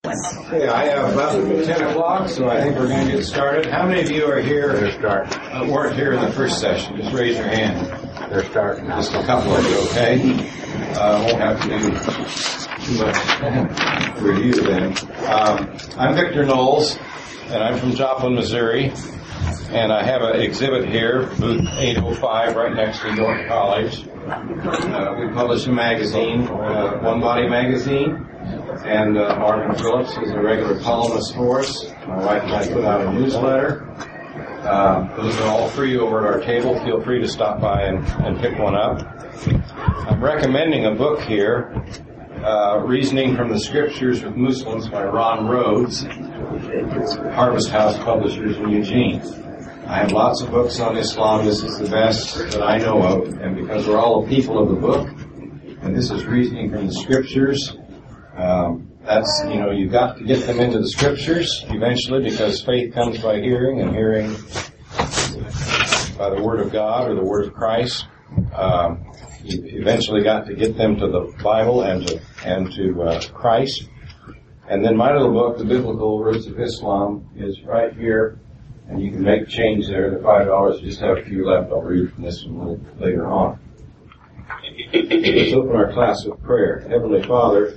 Okay, I have about 10 o'clock, so I think we're going to get started. How many of you are here weren't here in the first session? Just raise your hand. They're starting. Just a couple of you, okay? Won't have to do too much review then. I'm Victor Knowles, and I'm from Joplin, Missouri. And I have an exhibit here, booth 805, right next to York College. We publish a magazine, One Body Magazine. And Marvin Phillips is a regular columnist for us. My wife and I put out a newsletter. Those are all free over at our table. Feel free to stop by and pick one up. I'm recommending a book here, Reasoning from the Scriptures with Muslims by Ron Rhodes, Harvest House Publishers in Eugene. I have lots of books on Islam. This is the best that I know of. And because we're all a people of the book, and this is Reasoning from the Scriptures, you've got to get them into the Scriptures eventually, because faith comes by hearing, and hearing by the Word of God or the Word of Christ. You eventually got to get them to the Bible and to Christ. And then my little book, The Biblical Roots of Islam, is right here, and you can make change there. The $5. I just have a few left. I'll read from this one a little later on. Let's open our class with prayer. Heavenly Father,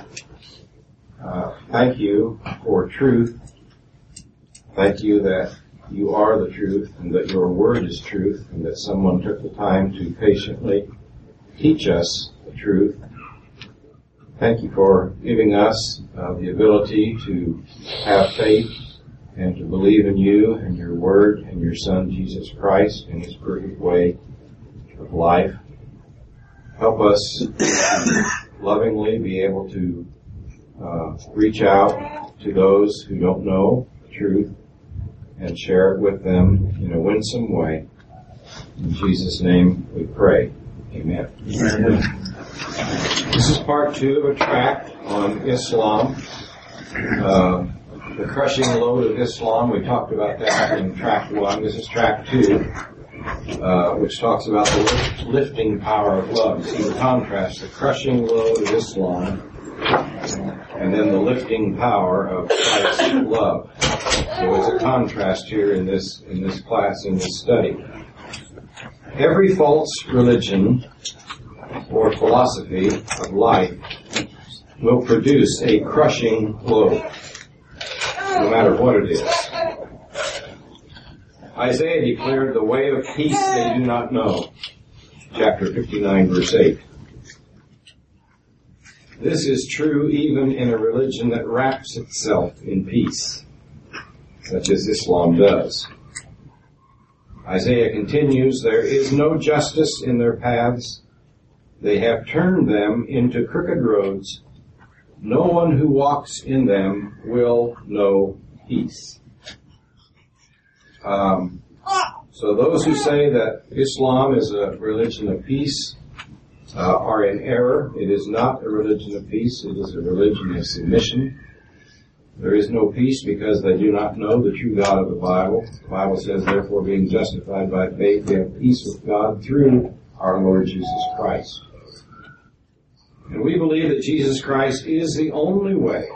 thank you for truth. Thank you that you are the truth, and that your word is truth, and that someone took the time to patiently teach us the truth. Thank you for giving us the ability to have faith and to believe in you and your word and your Son, Jesus Christ, and his perfect way of life. Help us to lovingly be able to reach out to those who don't know the truth and share it with them in a winsome way. In Jesus' name we pray. Amen. Amen. This is part 2 of a tract on Islam. The crushing load of Islam. We talked about that in tract 1. This is tract 2, which talks about the lifting power of love. See the contrast, the crushing load of Islam, and then the lifting power of Christ's love. So it's a contrast here in this class, in this study. Every false religion or philosophy of life will produce a crushing load, no matter what it is. Isaiah declared, the way of peace they do not know. Chapter 59, verse 8. This is true even in a religion that wraps itself in peace, such as Islam does. Isaiah continues, there is no justice in their paths. They have turned them into crooked roads. No one who walks in them will know peace. So those who say that Islam is a religion of peace are in error. It is not a religion of peace. It is a religion of submission. There is no peace because they do not know the true God of the Bible. The Bible says, therefore, being justified by faith, we have peace with God through our Lord Jesus Christ. And we believe that Jesus Christ is the only way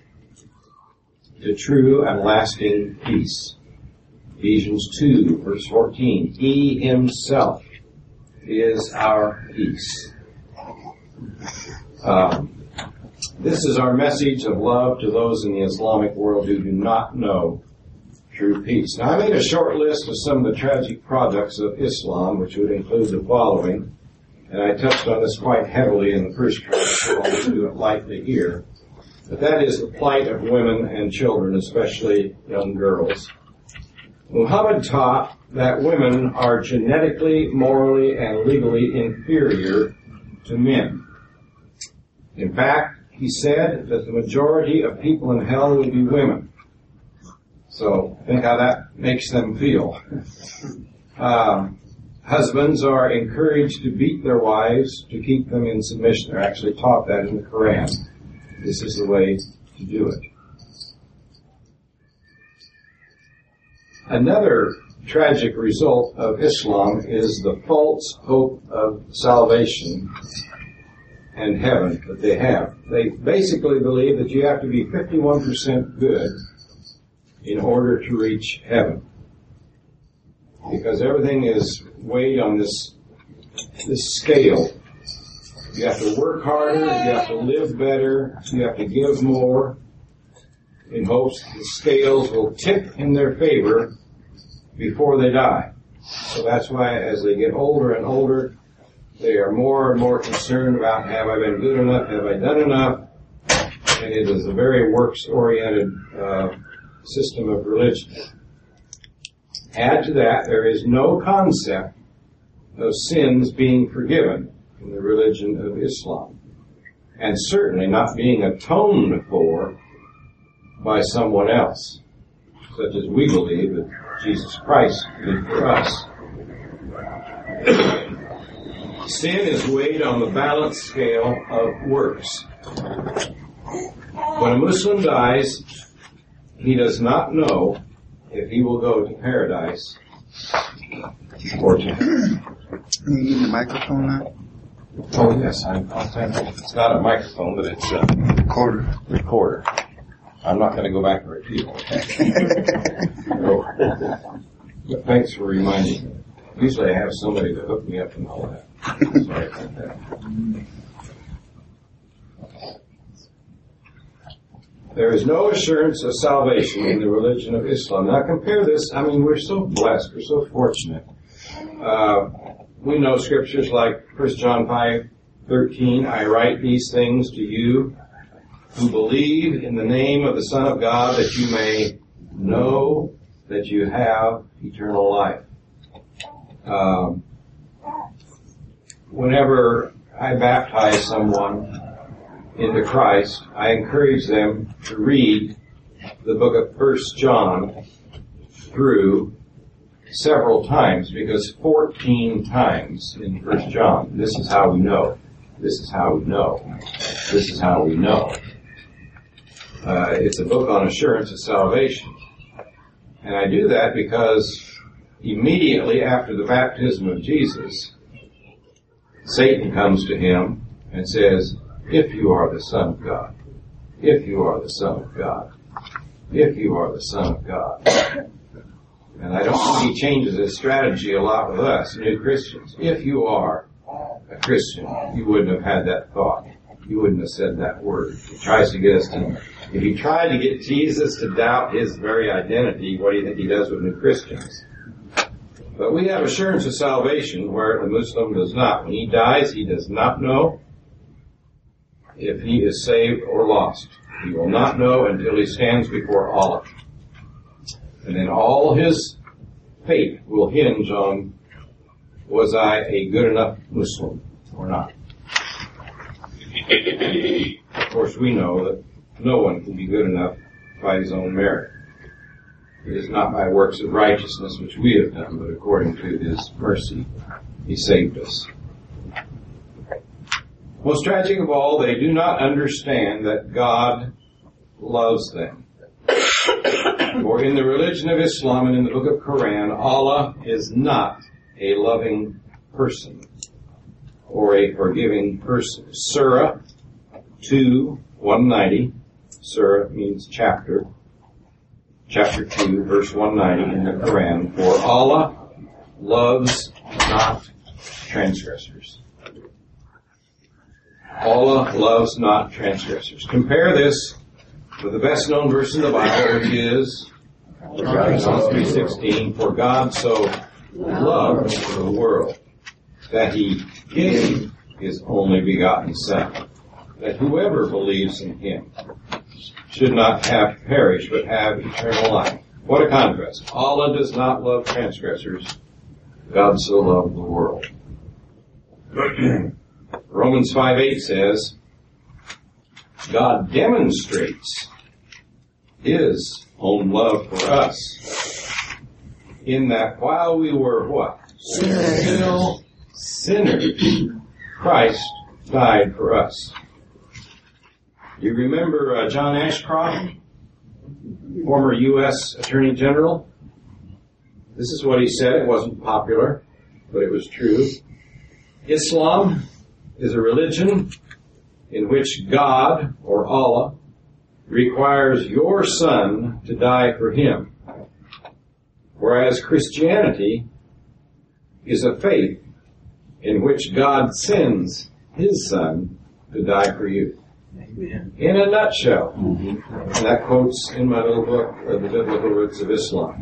to true and lasting peace. Ephesians 2, verse 14, He himself is our peace. This is our message of love to those in the Islamic world who do not know true peace. Now, I made a short list of some of the tragic products of Islam, which would include the following, and I touched on this quite heavily in the first class, so I'll do it lightly here. But that is the plight of women and children, especially young girls. Muhammad taught that women are genetically, morally, and legally inferior to men. In fact, he said that the majority of people in hell will be women. So, think how that makes them feel. Husbands are encouraged to beat their wives to keep them in submission. They're actually taught that in the Quran. This is the way to do it. Another tragic result of Islam is the false hope of salvation and heaven that they have. They basically believe that you have to be 51% good in order to reach heaven. Because everything is weighed on this scale. You have to work harder, you have to live better, you have to give more, in hopes the scales will tip in their favor before they die. So that's why as they get older and older, they are more and more concerned about, have I been good enough, have I done enough? And it is a very works-oriented system of religion. Add to that, there is no concept of sins being forgiven in the religion of Islam, and certainly not being atoned for by someone else, such as we believe that Jesus Christ did for us. Sin is weighed on the balance scale of works. When a Muslim dies, he does not know if he will go to paradise or to hell. You need the microphone now? Oh yes, it's not a microphone, but it's a recorder. I'm not going to go back and repeat it. But thanks for reminding me. Usually I have somebody to hook me up and all that. Sorry about that. There is no assurance of salvation in the religion of Islam. Now compare this, we're so blessed, we're so fortunate. We know scriptures like 1 John 5:13, I write these things to you who believe in the name of the Son of God, that you may know that you have eternal life. Whenever I baptize someone into Christ, I encourage them to read the book of 1 John through several times, because 14 times in 1 John, this is how we know, this is how we know, this is how we know. It's a book on assurance of salvation. And I do that because immediately after the baptism of Jesus, Satan comes to him and says, if you are the Son of God, if you are the Son of God, if you are the Son of God. And I don't think he changes his strategy a lot with us, new Christians. If you are a Christian, you wouldn't have had that thought. You wouldn't have said that word. He tries to get us to, if he tried to get Jesus to doubt his very identity, what do you think he does with new Christians? But we have assurance of salvation where the Muslim does not. When he dies, he does not know if he is saved or lost. He will not know until he stands before Allah. And then all his fate will hinge on, was I a good enough Muslim or not? Of course, we know that no one can be good enough by his own merit. It is not by works of righteousness which we have done, but according to his mercy, he saved us. Most tragic of all, they do not understand that God loves them. For in the religion of Islam and in the book of Quran, Allah is not a loving person or a forgiving person. Surah 2:190. Surah means chapter. Chapter 2, verse 190 in the Quran. For Allah loves not transgressors. Allah loves not transgressors. Compare this with the best known verse in the Bible, which is John 3:16. For God so loved the world that he gave his only begotten Son, that whoever believes in him should not have perished, but have eternal life. What a contrast. Allah does not love transgressors. God so loved the world. Romans 5:8 says, God demonstrates his own love for us in that while we were what? Still sinners, Christ died for us. You remember John Ashcroft, former U.S. Attorney General? This is what he said. It wasn't popular, but it was true. Islam is a religion in which God, or Allah, requires your Son to die for him, whereas Christianity is a faith in which God sends his Son to die for you. Amen. In a nutshell. Mm-hmm. And that quote's in my little book, The Biblical Roots of Islam.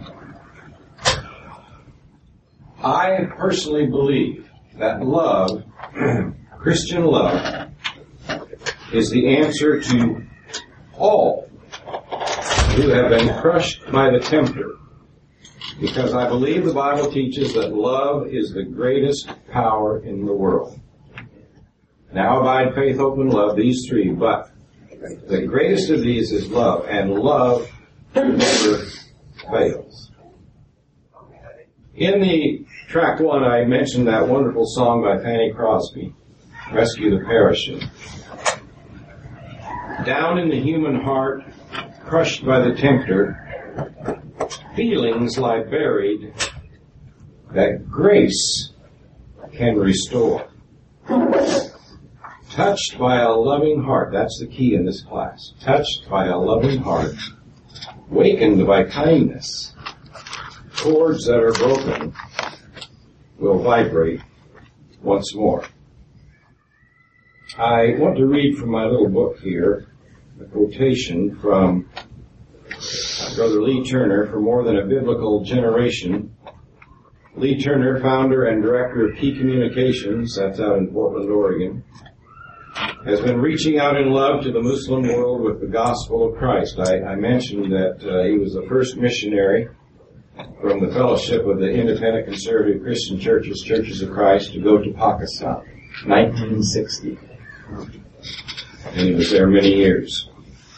I personally believe that love, Christian love, is the answer to all who have been crushed by the tempter, because I believe the Bible teaches that love is the greatest power in the world. Now, abide, faith, hope, and love, these three, but the greatest of these is love, and love never fails. In the track one, I mentioned that wonderful song by Fanny Crosby, Rescue the Perishing. Down in the human heart, crushed by the tempter, feelings lie buried that grace can restore. Touched by a loving heart, that's the key in this class. Touched by a loving heart, wakened by kindness, chords that are broken will vibrate once more. I want to read from my little book here a quotation from Brother Lee Turner, For More Than a Biblical Generation. Lee Turner, founder and director of Key Communications, that's out in Portland, Oregon, has been reaching out in love to the Muslim world with the gospel of Christ. I mentioned that he was the first missionary from the Fellowship of the Independent Conservative Christian Churches, Churches of Christ, to go to Pakistan, 1960. And he was there many years.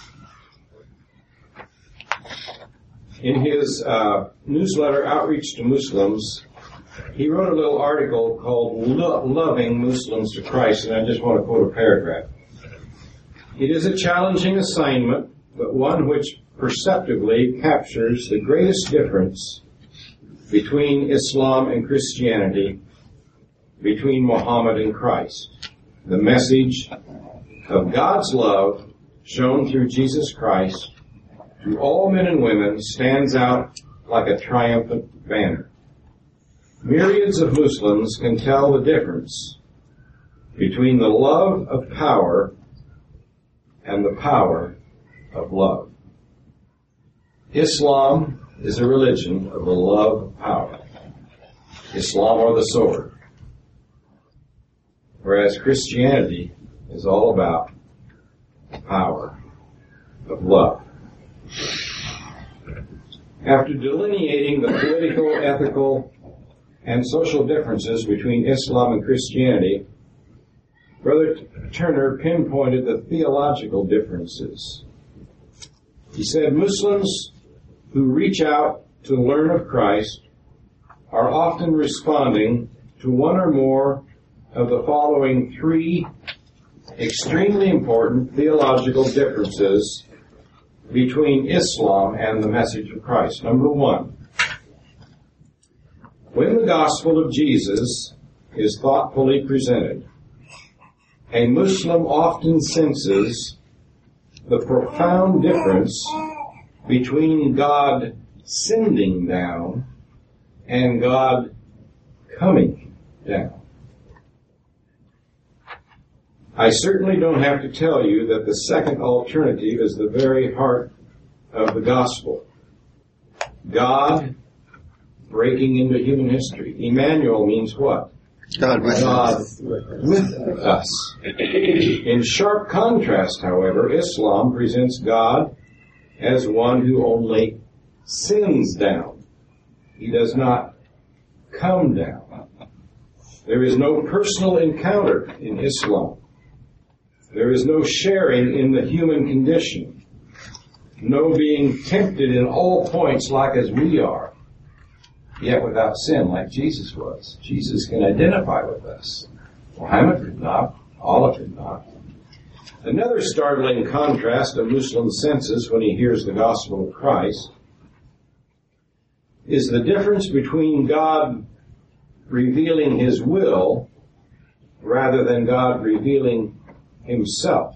In his newsletter, Outreach to Muslims, he wrote a little article called Loving Muslims to Christ, and I just want to quote a paragraph. It is a challenging assignment, but one which perceptibly captures the greatest difference between Islam and Christianity, between Muhammad and Christ. The message of God's love shown through Jesus Christ to all men and women stands out like a triumphant banner. Myriads of Muslims can tell the difference between the love of power and the power of love. Islam is a religion of the love of power. Islam or the sword. Whereas Christianity is all about the power of love. After delineating the political, ethical, and social differences between Islam and Christianity, Brother Turner pinpointed the theological differences. He said, Muslims who reach out to learn of Christ are often responding to one or more of the following three extremely important theological differences between Islam and the message of Christ. Number one, when the gospel of Jesus is thoughtfully presented, a Muslim often senses the profound difference between God sending down and God coming down. I certainly don't have to tell you that the second alternative is the very heart of the gospel. God breaking into human history. Emmanuel means what? God with us. In sharp contrast, however, Islam presents God as one who only sends down. He does not come down. There is no personal encounter in Islam. There is no sharing in the human condition. No being tempted in all points like as we are, yet without sin like Jesus was. Jesus can identify with us. Muhammad could not. Allah could not. Another startling contrast a Muslim senses when he hears the gospel of Christ is the difference between God revealing His will rather than God revealing himself.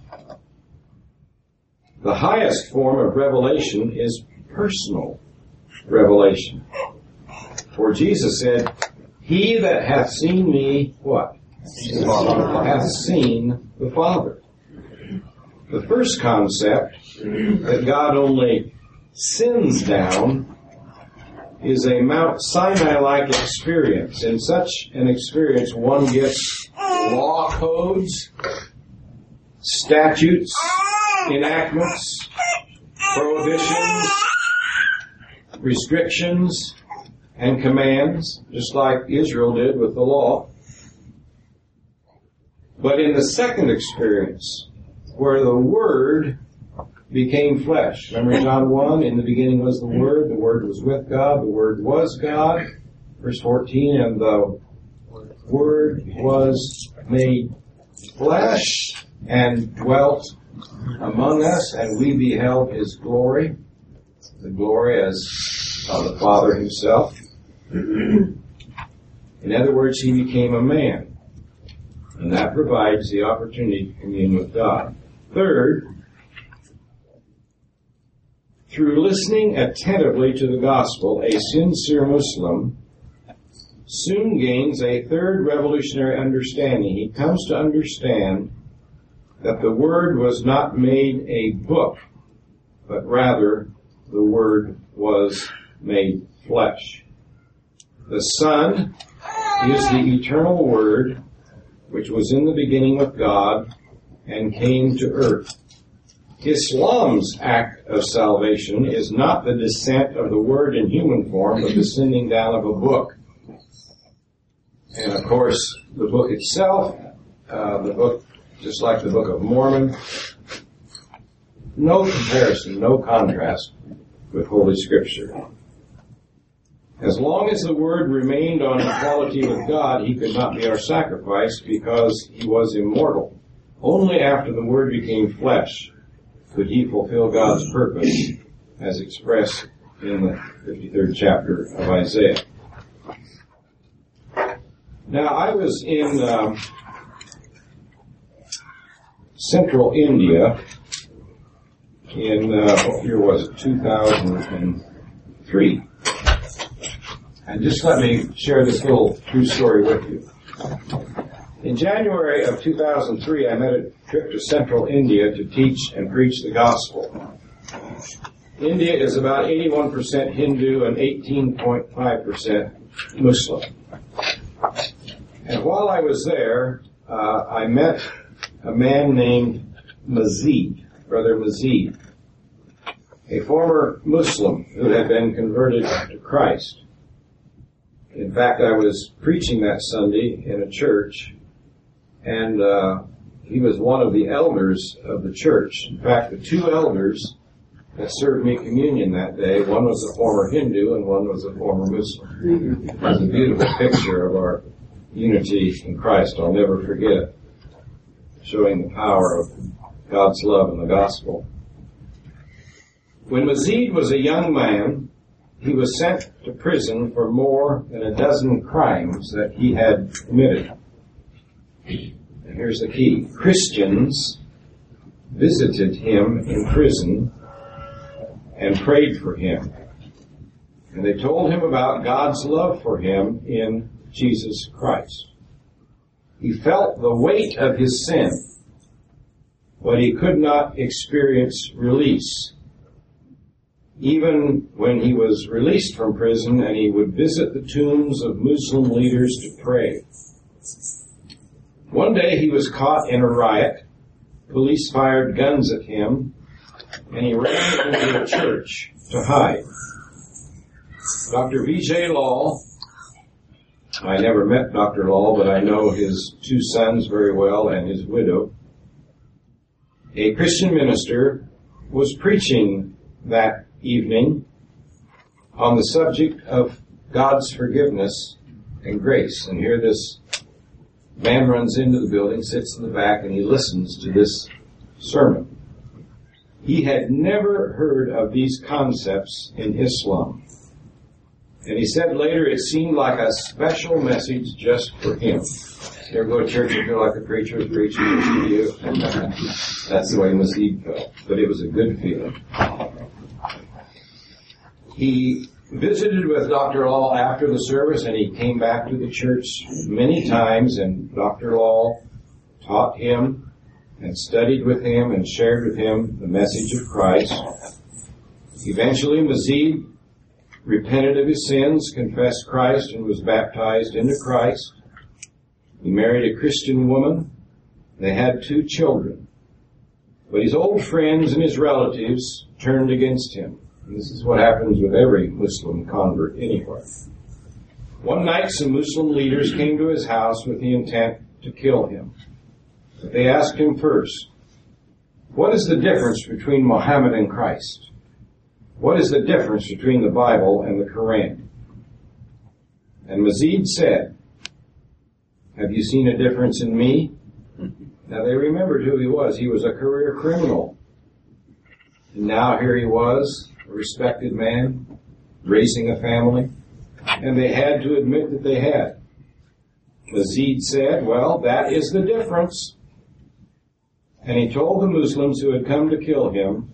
The highest form of revelation is personal revelation. For Jesus said, "He that hath seen me," what? Hath seen the Father. The first concept, that God only sends down, is a Mount Sinai-like experience. In such an experience, one gets law codes, statutes, enactments, prohibitions, restrictions, and commands, just like Israel did with the law. But in the second experience, where the Word became flesh. Remember John 1, in the beginning was the Word was with God, the Word was God. Verse 14, and the Word was made flesh and dwelt among us, and we beheld His glory, the glory as of the Father Himself. In other words, He became a man, and that provides the opportunity to commune with God. Third, through listening attentively to the gospel, a sincere Muslim soon gains a third revolutionary understanding. He comes to understand that the Word was not made a book, but rather the Word was made flesh. The Son is the eternal Word, which was in the beginning with God and came to earth. Islam's act of salvation is not the descent of the Word in human form, but the sending down of a book. And of course, the book itself, just like the Book of Mormon, no comparison, no contrast with Holy Scripture. As long as the Word remained on equality with God, He could not be our sacrifice because He was immortal. Only after the Word became flesh could He fulfill God's purpose as expressed in the 53rd chapter of Isaiah. Now, I was in central India in, what year was it, 2003. And just let me share this little true story with you. In January of 2003, I made a trip to central India to teach and preach the gospel. India is about 81% Hindu and 18.5% Muslim. And while I was there, I met a man named Mazid, Brother Mazid, a former Muslim who had been converted to Christ. In fact, I was preaching that Sunday in a church, and he was one of the elders of the church. In fact, the two elders that served me communion that day, one was a former Hindu and one was a former Muslim. It was a beautiful picture of our unity in Christ. I'll never forget, showing the power of God's love in the gospel. When Mazid was a young man, he was sent to prison for more than a dozen crimes that he had committed. And here's the key. Christians visited him in prison and prayed for him. And they told him about God's love for him in Jesus Christ. He felt the weight of his sin, but he could not experience release. Even when he was released from prison and he would visit the tombs of Muslim leaders to pray. One day he was caught in a riot. Police fired guns at him, and he ran into a church to hide. Dr. Vijay Lal, I never met Dr. Lal, but I know his two sons very well and his widow, a Christian minister, was preaching that evening on the subject of God's forgiveness and grace. And here this man runs into the building, sits in the back, and he listens to this sermon. He had never heard of these concepts in Islam. And he said later it seemed like a special message just for him. You ever go to church and feel like the preacher is preaching to you? That's the way Mazid felt. But it was a good feeling. He visited with Dr. Law after the service, and he came back to the church many times, and Dr. Law taught him and studied with him and shared with him the message of Christ. Eventually, Mazid repented of his sins, confessed Christ, and was baptized into Christ. He married a Christian woman. They had 2 children. But his old friends and his relatives turned against him. And this is what happens with every Muslim convert anywhere. One night, some Muslim leaders came to his house with the intent to kill him. But they asked him first, what is the difference between Muhammad and Christ? What is the difference between the Bible and the Quran? And Mazid said, have you seen a difference in me? Now they remembered who he was. He was a career criminal. And now here he was, a respected man, raising a family. And they had to admit that they had. Mazid said, well, that is the difference. And he told the Muslims who had come to kill him,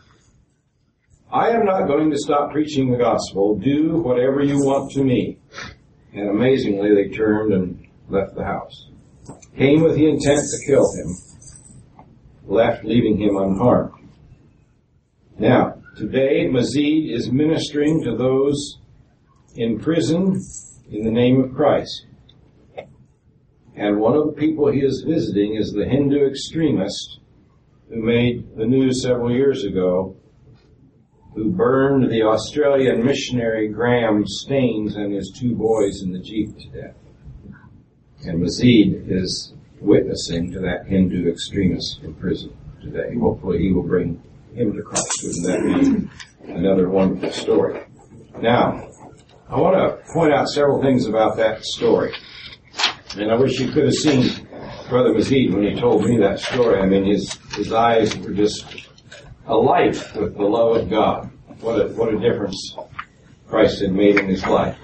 I am not going to stop preaching the gospel. Do whatever you want to me. And amazingly, they turned and left the house. Came with the intent to kill him. Left, leaving him unharmed. Now, today, Mazid is ministering to those in prison in the name of Christ. And one of the people he is visiting is the Hindu extremist who made the news several years ago, who burned the Australian missionary Graham Staines and his 2 boys in the Jeep to death. And Mazid is witnessing to that Hindu extremist in prison today. Hopefully he will bring him to Christ. Wouldn't that be another wonderful story? Now, I want to point out several things about that story. And I wish you could have seen Brother Mazid when he told me that story. I mean, his eyes were just alight with the love of God. What a difference Christ had made in his life.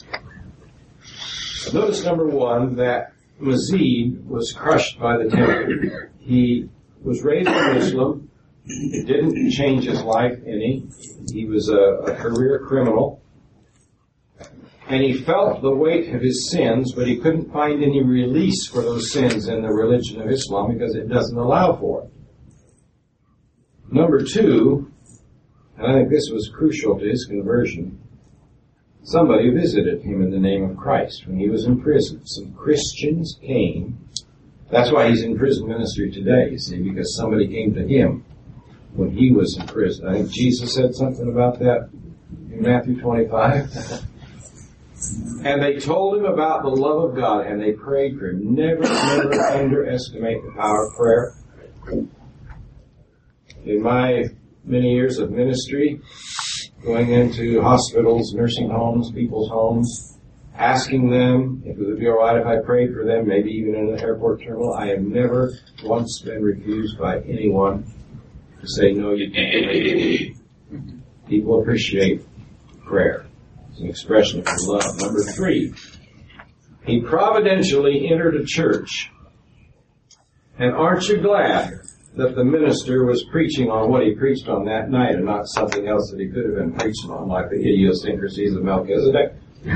Notice, number 1, that Mazid was crushed by the tempter. He was raised a Muslim. It didn't change his life any. He was a career criminal. And he felt the weight of his sins, but he couldn't find any release for those sins in the religion of Islam because it doesn't allow for it. Number 2, and I think this was crucial to his conversion, somebody visited him in the name of Christ when he was in prison. Some Christians came. That's why he's in prison ministry today, you see, because somebody came to him when he was in prison. I think Jesus said something about that in Matthew 25. And they told him about the love of God, and they prayed for him. Never underestimate the power of prayer. In my many years of ministry, going into hospitals, nursing homes, people's homes, asking them if it would be all right if I prayed for them, maybe even in an airport terminal, I have never once been refused by anyone to say, no, you can't pray. People appreciate prayer. It's an expression of love. Number 3, he providentially entered a church. And aren't you glad that the minister was preaching on what he preached on that night and not something else that he could have been preaching on, like the idiosyncrasies of Melchizedek?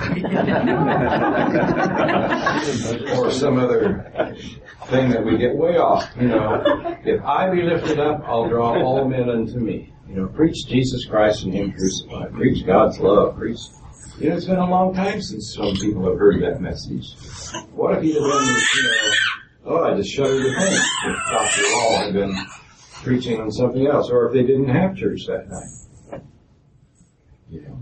Or some other thing that we get way off. You know, if I be lifted up, I'll draw all men unto me. You know, preach Jesus Christ and Him crucified. Preach God's love. Preach. You know, it's been a long time since some people have heard that message. What if he had been, I just shudder to think if Dr. Law had been preaching on something else, or if they didn't have church that night. You know.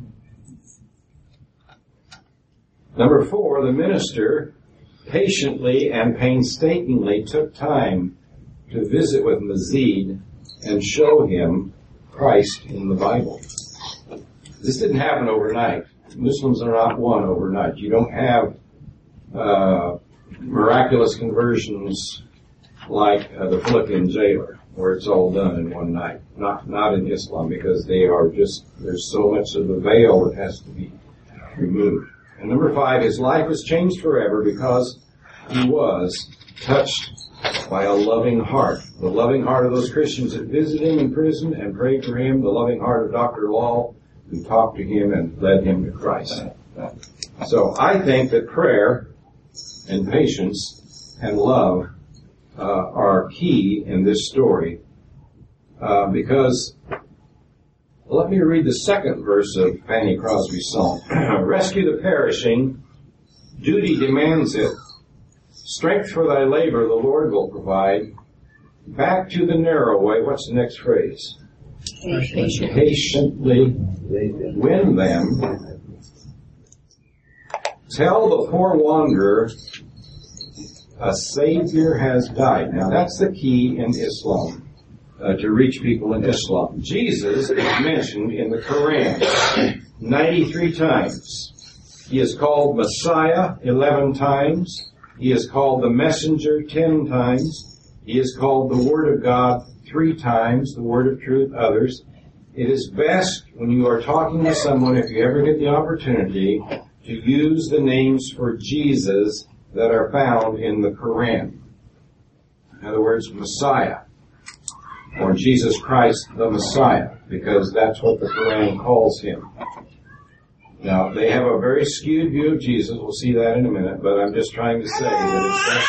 Number 4, the minister patiently and painstakingly took time to visit with Mazid and show him Christ in the Bible. This didn't happen overnight. Muslims are not won overnight. You don't have miraculous conversions like the Philippian jailer, where it's all done in one night. Not in Islam, because they are just, there's so much of the veil that has to be removed. And number 5, his life was changed forever because he was touched by a loving heart. The loving heart of those Christians that visited him in prison and prayed for him. The loving heart of Dr. Law, who talked to him and led him to Christ. So I think that prayer and patience and love are key in this story because let me read the second verse of Fanny Crosby's song. Rescue the perishing, duty demands it. Strength for thy labor the Lord will provide. Back to the narrow way. What's the next phrase? Patiently win them. Tell the poor wanderer a Savior has died. Now that's the key in Islam, to reach people in Islam. Jesus is mentioned in the Quran 93 times. He is called Messiah 11 times. He is called the Messenger 10 times. He is called the Word of God 3 times, the Word of Truth others. It is best when you are talking to someone, if you ever get the opportunity, to use the names for Jesus that are found in the Quran. In other words, Messiah, or Jesus Christ the Messiah, because that's what the Quran calls him. Now, they have a very skewed view of Jesus. We'll see that in a minute, but I'm just trying to say that it's best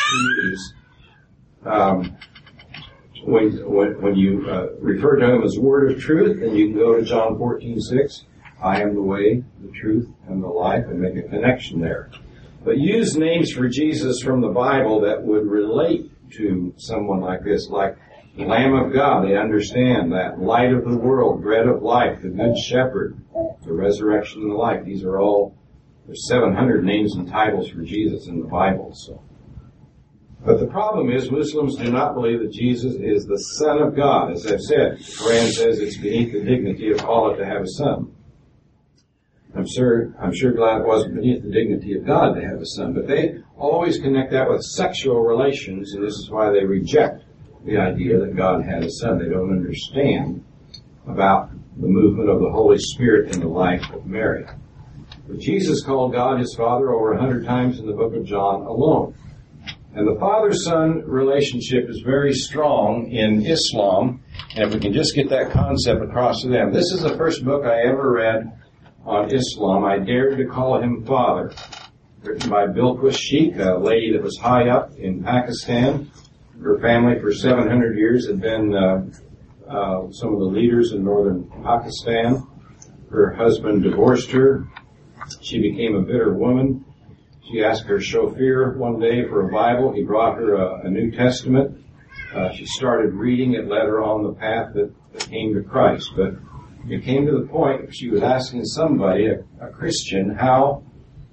to use when you refer to him as Word of Truth, then you can go to John 14:6. I am the way, the truth, and the life, and make a connection there. But use names for Jesus from the Bible that would relate to someone like this, like Lamb of God. They understand that. Light of the world, bread of life, the Good Shepherd, the resurrection and the life. These are all, there's 700 names and titles for Jesus in the Bible. So. But the problem is Muslims do not believe that Jesus is the Son of God. As I've said, the Quran says it's beneath the dignity of Allah to have a son. I'm sure glad it wasn't beneath the dignity of God to have a son. But they always connect that with sexual relations, and this is why they reject the idea that God had a son. They don't understand about the movement of the Holy Spirit in the life of Mary. But Jesus called God his Father over 100 times in the book of John alone. And the father-son relationship is very strong in Islam, and if we can just get that concept across to them. This is the first book I ever read on Islam. I dared to call him Father, written by Bilquis Sheikh, a lady that was high up in Pakistan. Her family for 700 years had been some of the leaders in northern Pakistan. Her husband divorced her. She became a bitter woman. She asked her chauffeur one day for a Bible. He brought her a New Testament. She started reading. It led her on the path that came to Christ. But it came to the point she was asking somebody, a Christian, how,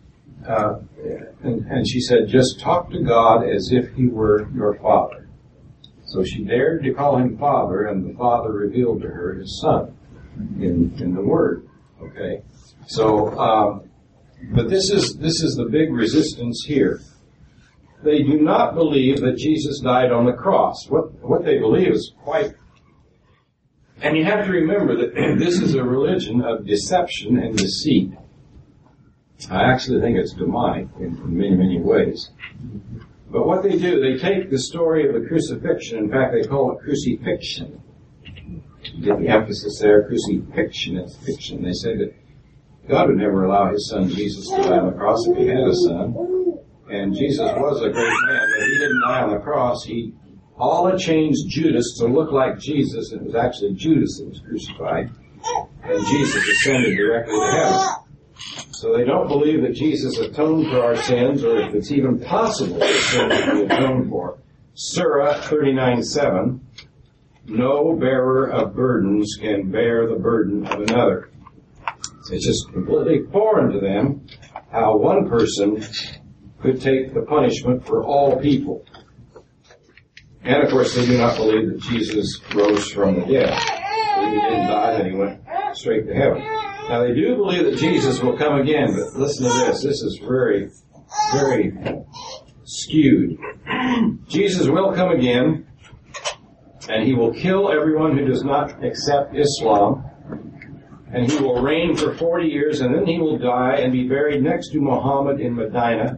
and she said, just talk to God as if he were your father. So she dared to call him Father, and the Father revealed to her his Son in the Word. Okay? So, but this is the big resistance here. They do not believe that Jesus died on the cross. What they believe is quite... And you have to remember that this is a religion of deception and deceit. I actually think it's demonic in many, many ways. But what they do, they take the story of the crucifixion. In fact, they call it crucifixion. Get the emphasis there, crucifixion, it's fiction. They say that God would never allow his son Jesus to die on the cross if he had a son. And Jesus was a great man, but he didn't die on the cross. Allah changed Judas to look like Jesus, and it was actually Judas that was crucified. And Jesus ascended directly to heaven. So they don't believe that Jesus atoned for our sins, or if it's even possible for sins to be atoned for. Surah 39:7, no bearer of burdens can bear the burden of another. It's just completely foreign to them how one person could take the punishment for all people. And of course they do not believe that Jesus rose from the dead. He didn't die, then he went straight to heaven. Now they do believe that Jesus will come again, but listen to this. This is very, very skewed. Jesus will come again, and he will kill everyone who does not accept Islam. and he will reign for 40 years, and then he will die and be buried next to Muhammad in Medina,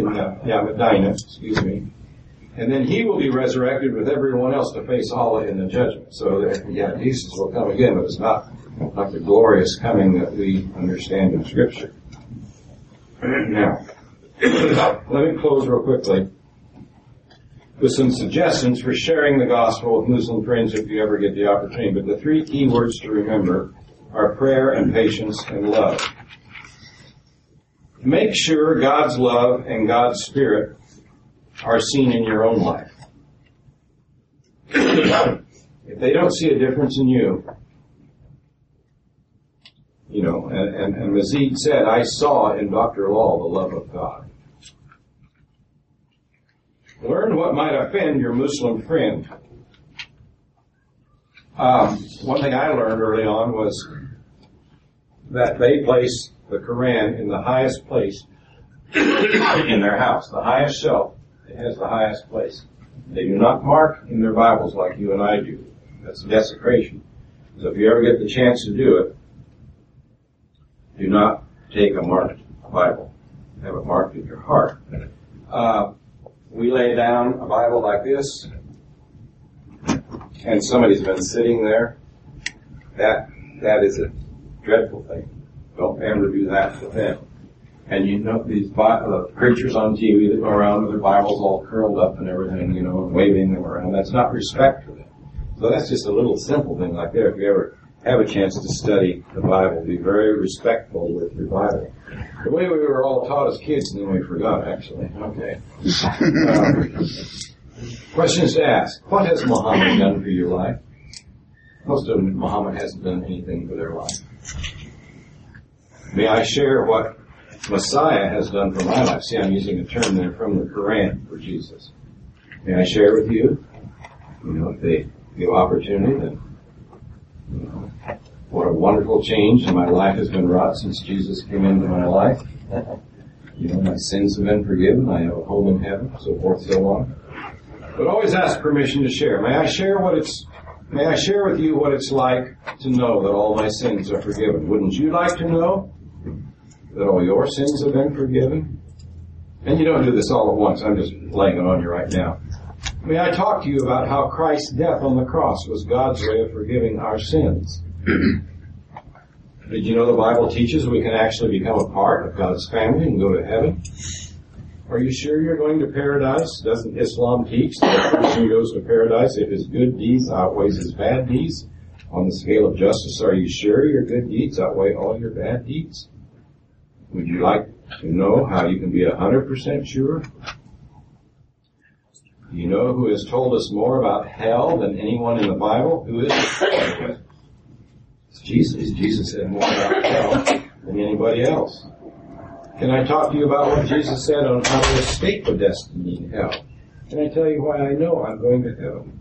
and then he will be resurrected with everyone else to face Allah in the judgment. So that, Jesus will come again, but it's not like the glorious coming that we understand in Scripture. Now, let me close real quickly with some suggestions for sharing the gospel with Muslim friends if you ever get the opportunity. But the 3 key words to remember are prayer and patience and love. Make sure God's love and God's Spirit are seen in your own life. If they don't see a difference in you, and Mazid said, I saw in Dr. Law the love of God. Learn what might offend your Muslim friend. One thing I learned early on was that they place the Quran in the highest place in their house, the highest shelf. It has the highest place. They do not mark in their Bibles like you and I do. That's desecration. So if you ever get the chance to do it, do not take a marked Bible. Have it marked in your heart. We lay down a Bible like this, and somebody's been sitting there. That is a dreadful thing. Don't ever do that with them. And these preachers on TV that go around with their Bibles all curled up and everything, and waving them around. That's not respect for them. So that's just a little simple thing like that. If you ever have a chance to study the Bible, be very respectful with your Bible. The way we were all taught as kids, and then we forgot, actually. Okay. Questions to ask. What has Muhammad done for your life? Most of them, Muhammad hasn't done anything for their life. May I share what Messiah has done for my life? See, I'm using a term there from the Quran for Jesus. May I share with you? If they give opportunity, then, what a wonderful change in my life has been wrought since Jesus came into my life. My sins have been forgiven. I have a home in heaven, so forth, so on. But always ask permission to share. May I share with you what it's like to know that all my sins are forgiven? Wouldn't you like to know that all your sins have been forgiven? And you don't do this all at once. I'm just laying it on you right now. May I talk to you about how Christ's death on the cross was God's way of forgiving our sins? Did you know the Bible teaches we can actually become a part of God's family and go to heaven? Are you sure you're going to paradise? Doesn't Islam teach that a person goes to paradise if his good deeds outweighs his bad deeds? On the scale of justice, are you sure your good deeds outweigh all your bad deeds? Would you like to know how you can be 100% sure? Do you know who has told us more about hell than anyone in the Bible? Who is it? It's Jesus. Jesus said more about hell than anybody else. Can I talk to you about what Jesus said on how to escape the destiny in hell? Can I tell you why I know I'm going to heaven?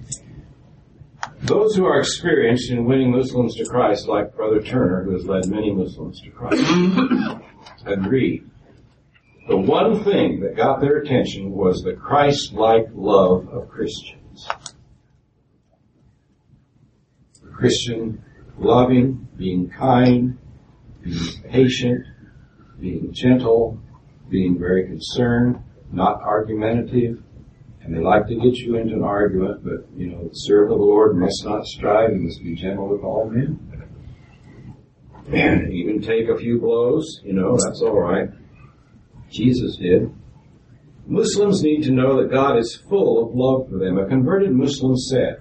Those who are experienced in winning Muslims to Christ, like Brother Turner, who has led many Muslims to Christ, agree. The one thing that got their attention was the Christ-like love of Christians. Christian loving, being kind, being patient, being gentle, being very concerned, not argumentative. And they like to get you into an argument, but, the servant of the Lord must not strive. He must be gentle with all men. And even take a few blows, that's all right. Jesus did. Muslims need to know that God is full of love for them. A converted Muslim said,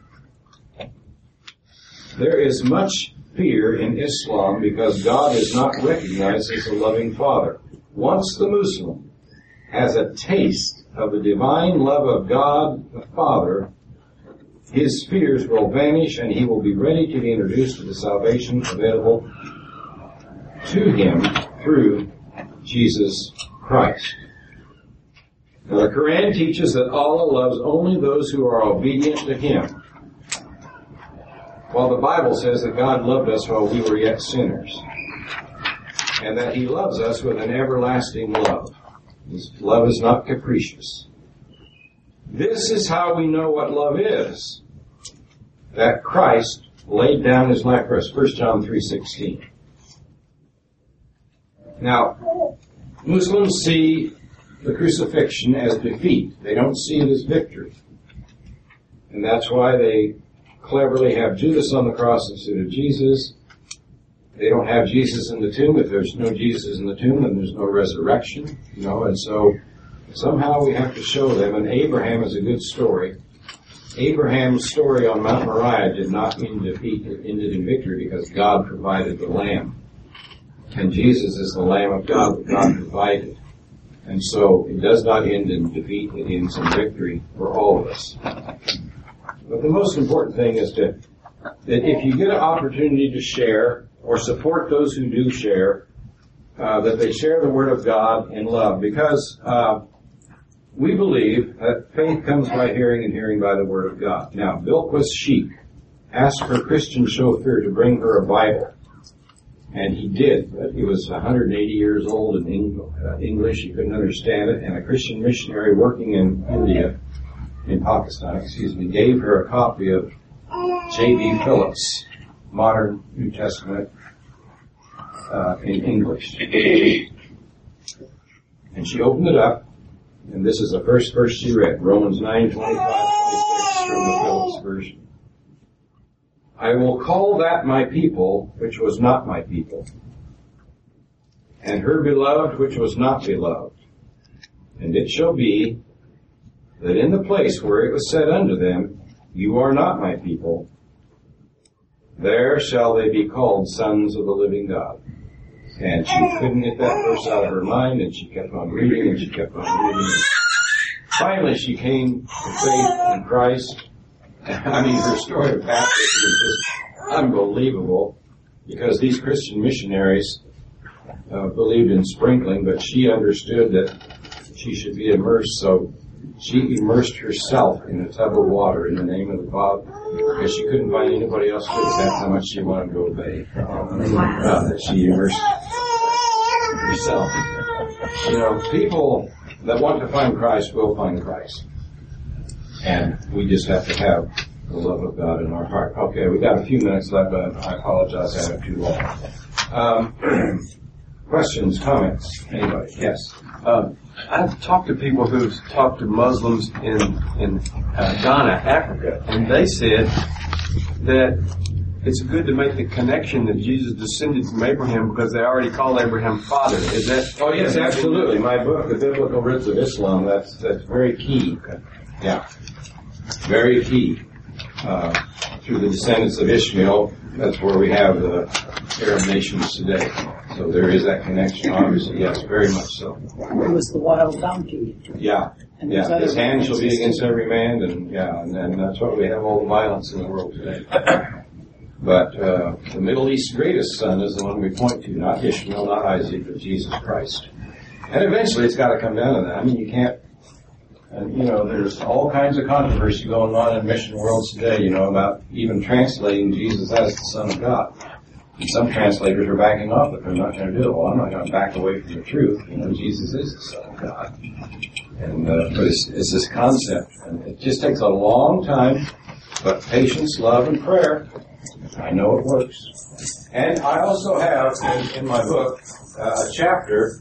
there is much fear in Islam because God is not recognized as a loving Father. Once the Muslim has a taste of the divine love of God the Father, his fears will vanish and he will be ready to be introduced to the salvation available to him through Jesus Christ. Now the Quran teaches that Allah loves only those who are obedient to him, while the Bible says that God loved us while we were yet sinners, and that he loves us with an everlasting love. His love is not capricious. This is how we know what love is, that Christ laid down his life for us. 1 John 3:16. Now, Muslims see the crucifixion as defeat. They don't see it as victory. And that's why they cleverly have Judas on the cross instead of Jesus. They don't have Jesus in the tomb. If there's no Jesus in the tomb, then there's no resurrection. And so somehow we have to show them, and Abraham is a good story. Abraham's story on Mount Moriah did not mean defeat. It ended in victory because God provided the lamb. And Jesus is the Lamb of God that God provided. And so it does not end in defeat. It ends in victory for all of us. But the most important thing is that if you get an opportunity to share or support those who do share, that they share the Word of God in love. Because we believe that faith comes by hearing and hearing by the Word of God. Now, Bilquis Sheik asked her Christian chauffeur to bring her a Bible. And he did, but he was 180 years old in English. He couldn't understand it. And a Christian missionary working in India, in Pakistan, gave her a copy of J.B. Phillips' Modern New Testament in English. And she opened it up, and this is the first verse she read, Romans 9:25-26 from the Phillips version. I will call that my people, which was not my people, and her beloved, which was not beloved. And it shall be that in the place where it was said unto them, you are not my people, there shall they be called sons of the living God. And she couldn't get that verse out of her mind, and she kept on reading, and she kept on reading. Finally, she came to faith in Christ. Her story of baptism is just unbelievable, because these Christian missionaries believed in sprinkling, but she understood that she should be immersed, so she immersed herself in a tub of water in the name of the Father, because she couldn't find anybody else to do. That's how much she wanted to obey. That she immersed herself. People that want to find Christ will find Christ. And we just have to have the love of God in our heart. Okay, we've got a few minutes left, but I apologize I have too long. Questions, comments? Anybody? Yes. I've talked to people who've talked to Muslims in Ghana, Africa, and they said that it's good to make the connection that Jesus descended from Abraham because they already call Abraham father. Is that? Oh yes, absolutely. My book, The Biblical Roots of Islam, that's very key. Okay. Yeah, very key. Through the descendants of Ishmael, that's where we have the Arab nations today. So there is that connection, obviously. Yes, very much so. It was the wild donkey. Yeah. Yeah, his hand shall be against every man, and that's why we have all the violence in the world today. But the Middle East's greatest son is the one we point to, not Ishmael, not Isaac, but Jesus Christ. And eventually it's got to come down to that. You can't, and there's all kinds of controversy going on in mission worlds today, about even translating Jesus as the Son of God. And some translators are backing off it. They're not going to do it. Well, I'm not going to back away from the truth. Jesus is the Son of God. And but it's this concept, and it just takes a long time, but patience, love, and prayer. I know it works. And I also have in my book a chapter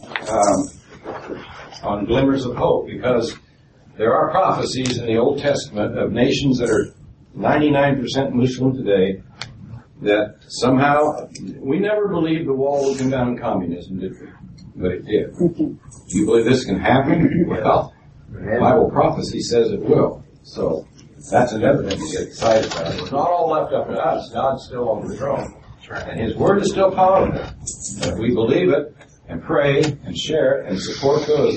on glimmers of hope, because there are prophecies in the Old Testament of nations that are 99% Muslim today that somehow, we never believed the wall would come down in communism, did we? But it did. Do you believe this can happen? Well, Bible prophecy says it will. So that's another thing to get excited about. It's not all left up to us. God's still on the throne. And His Word is still powerful. And if we believe it and pray and share it and support those,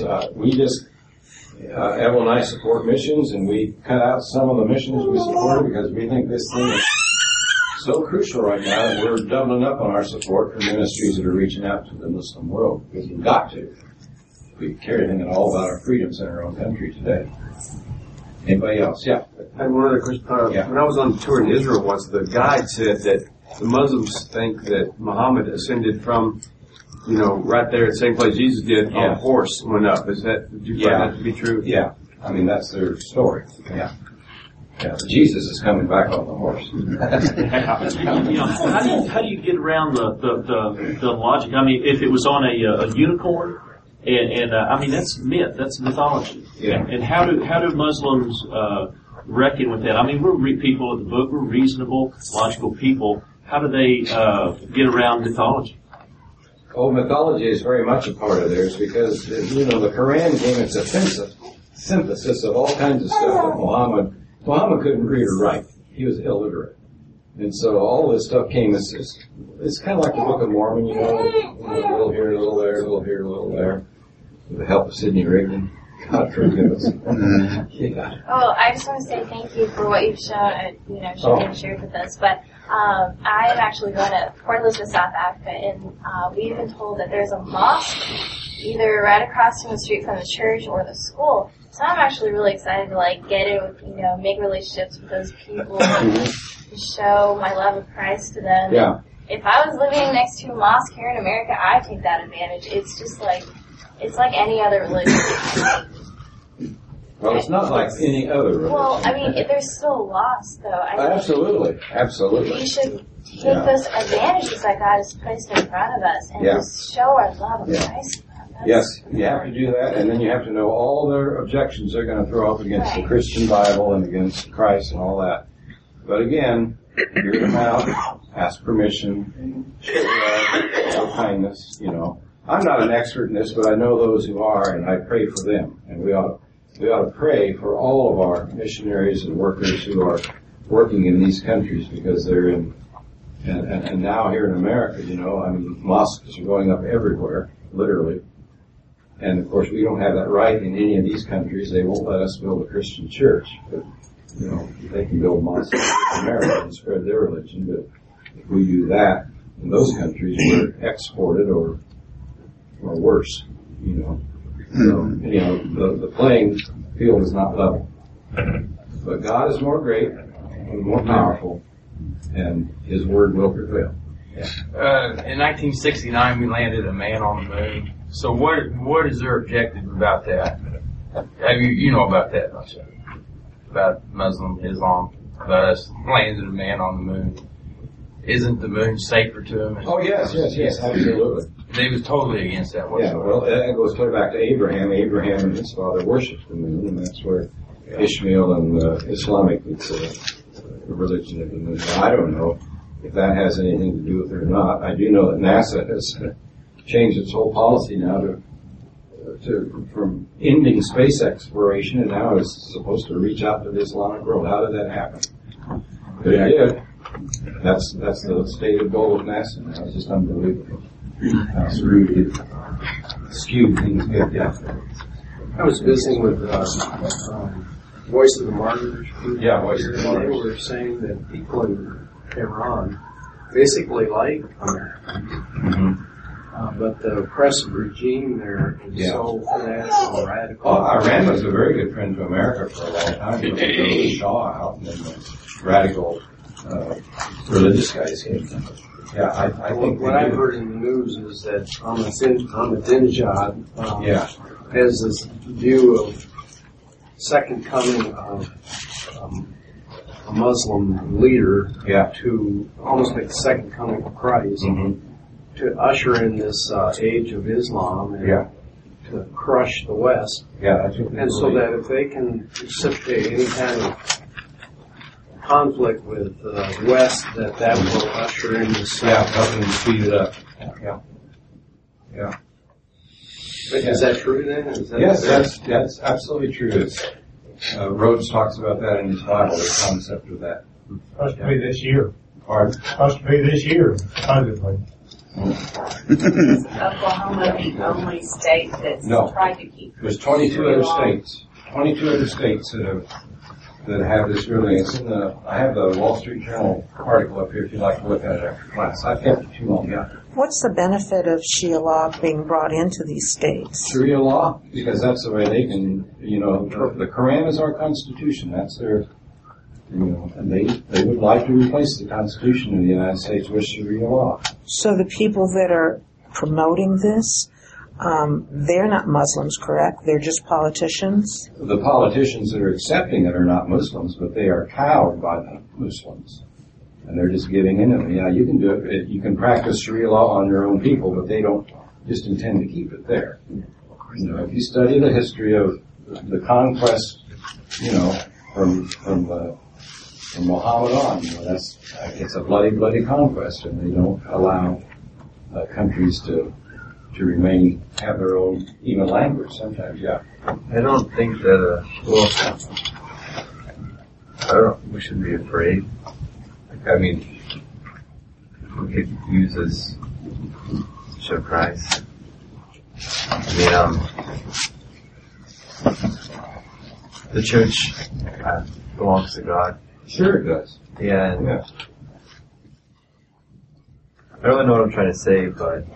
Evel and I support missions, and we cut out some of the missions we supported because we think this thing is so crucial right now, and we're doubling up on our support for ministries that are reaching out to the Muslim world, because we've got to. We care anything at all about our freedoms in our own country today. Anybody else? Yeah. I had one other question. When I was on tour in Israel once, the guide said that the Muslims think that Muhammad ascended from, right there at the same place Jesus did on a horse and went up. Did you find that to be true? Yeah. That's their story. Okay. Yeah. Yeah, Jesus is coming back on the horse. How do you get around the logic? I mean, if it was on a unicorn, and I mean that's myth, that's mythology. Yeah. And how do Muslims reckon with that? I mean, we're people of the book. We're reasonable, logical people. How do they get around mythology? Oh, mythology is very much a part of theirs because, the Quran gave its synthesis of all kinds of stuff that Muhammad couldn't read or write. He was illiterate. And so all this stuff came, it's kind of like the Book of Mormon, a little here, a little there, a little here, a little there, with the help of Sidney Rigdon. God forgive us. Yeah. Oh, I just want to say thank you for what you've shown and shared with us. But I am actually going to Port Elizabeth, South Africa, and we've been told that there's a mosque either right across from the street from the church or the school. So I'm actually really excited to get in with, make relationships with those people and show my love of Christ to them. Yeah. If I was living next to a mosque here in America, I'd take that advantage. It's just it's like any other religion. Well, it's not like any other religion. Well, I mean, they're still lost, though. Absolutely. We should take those advantages that God has placed in front of us and just show our love of Christ. Yes, you have to do that, and then you have to know all their objections they're going to throw up against the Christian Bible and against Christ and all that. But again, hear them out, ask permission, show kindness, I'm not an expert in this, but I know those who are, and I pray for them. And we ought to pray for all of our missionaries and workers who are working in these countries because they're in, and now here in America, mosques are going up everywhere, literally. And of course, we don't have that right in any of these countries. They won't let us build a Christian church, but they can build mosques in America and spread their religion. But if we do that in those countries, we're exported or worse. So the playing field is not level. But God is more great and more powerful, and His word will prevail. In 1969, we landed a man on the moon. So what is their objective about that? You know about that, don't you? About Muslim Islam, about us landing a man on the moon. Isn't the moon sacred to them? Oh yes, absolutely. They was totally against that. Yeah, well, that goes clear back to Abraham. Abraham and his father worshipped the moon, and that's where Ishmael and Islamic religion of the moon. I don't know if that has anything to do with it or not. I do know that NASA has changed its whole policy now from ending space exploration, and now is supposed to reach out to the Islamic world. How did that happen? But it did. That's the stated goal of NASA now. It's just unbelievable. How skewed things get. Yeah. I was visiting with Voice of the Martyrs. Yeah, Voice of the Martyrs. They were saying that people in Iran basically like Americans. Mm-hmm. But the oppressive regime there is so fanatical and radical. Well, Iran was a very good friend to America for a long time. But the Shah out and then the radical religious guys came. Yeah, I think what I've heard in the news is that Ahmadinejad has this view of second coming of a Muslim leader to almost like the second coming of Christ, to usher in this age of Islam and to crush the West. Yeah, that's what and so that if they can precipitate any kind of conflict with the West, that will usher in this. Help them speed it up. Yeah. But is that true then? Yes, that's absolutely true. Rhodes talks about that in his Bible, the concept of that. Supposed to be this year. Pardon? Supposed to be this year, supposedly. Oklahoma the only state that's tried to keep. There's 22 other states. 22 other states that have this ruling. It's in I have the Wall Street Journal article up here if you'd like to look at it after class. I've kept it too long. Yeah. What's the benefit of Sharia law being brought into these states? Sharia law, because that's the way they can, the Quran is our constitution. That's their, and they would like to replace the Constitution of the United States with Sharia law. So the people that are promoting this they're not Muslims, correct? They're just politicians? The politicians that are accepting it are not Muslims, but they are cowed by the Muslims. And they're just giving in to them. Yeah, you can do it. You can practice Sharia law on your own people, but they don't just intend to keep it there. You know, if you study the history of the conquest, you know, from Muhammad on, you know, it's a bloody conquest, and they don't allow countries to have their own even language sometimes. Yeah. I don't think that we should be afraid. I mean, we could use this to show Christ. I mean, the church belongs to God. Sure it does. Yeah, and I don't really know what I'm trying to say, but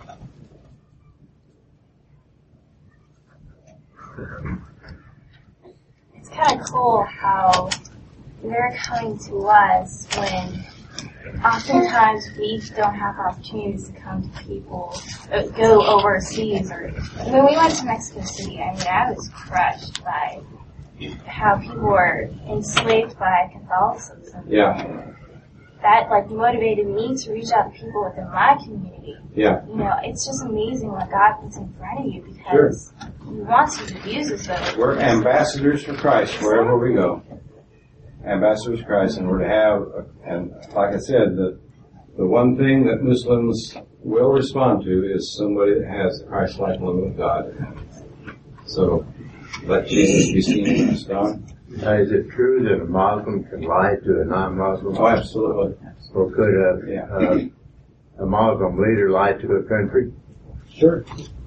it's kind of cool how they're coming to us when oftentimes we don't have opportunities to come to people, go overseas. Or when we went to Mexico City, I mean, I was crushed by how people were enslaved by Catholicism. Yeah. That motivated me to reach out to people within my community. Yeah. You know, it's just amazing what God puts in front of you because He wants you to use this. We're ambassadors for Christ wherever we go. Ambassadors of Christ, and we're to have, and like I said, the one thing that Muslims will respond to is somebody that has the Christ-like love of God. So, let Jesus be seen in us, Don. Now, is it true that a Muslim can lie to a non-Muslim? Oh, absolutely. Or could a Muslim leader lie to a country? Sure.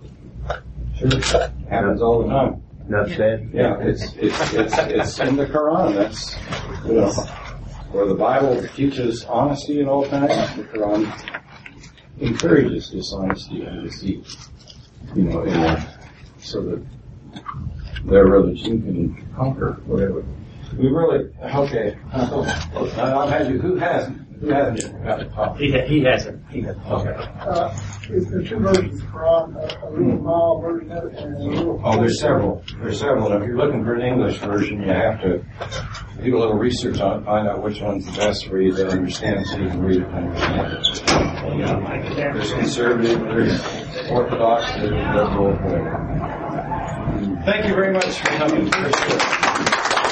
Happens all the time. Enough said? Yeah, it's in the Quran. That's, you know, where the Bible teaches honesty at all times, the Quran encourages dishonesty and deceit. You know, so that their religion can conquer whatever. We really, okay. I've had you. Who hasn't? Who hasn't? He hasn't. Okay. Is there two versions of the Quran, a real mild version of it and a real... Oh, there's several. There's several. And if you're looking for an English version, you have to do a little research on it, find out which one's the best for you to understand so you can read it and understand it. There's conservative, there's orthodox, there's liberal, whatever. Thank you very much for coming. Appreciate it.